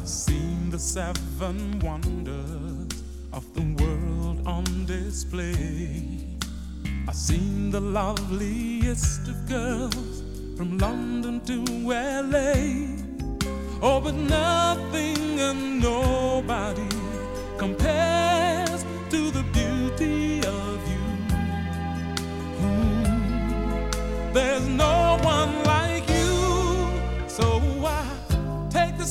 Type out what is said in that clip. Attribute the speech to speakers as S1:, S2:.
S1: Seen the seven wonders of the world on display. I've seen the loveliest of girls from London to LA. Oh, but nothing and nobody compares to the beauty of you. There's no one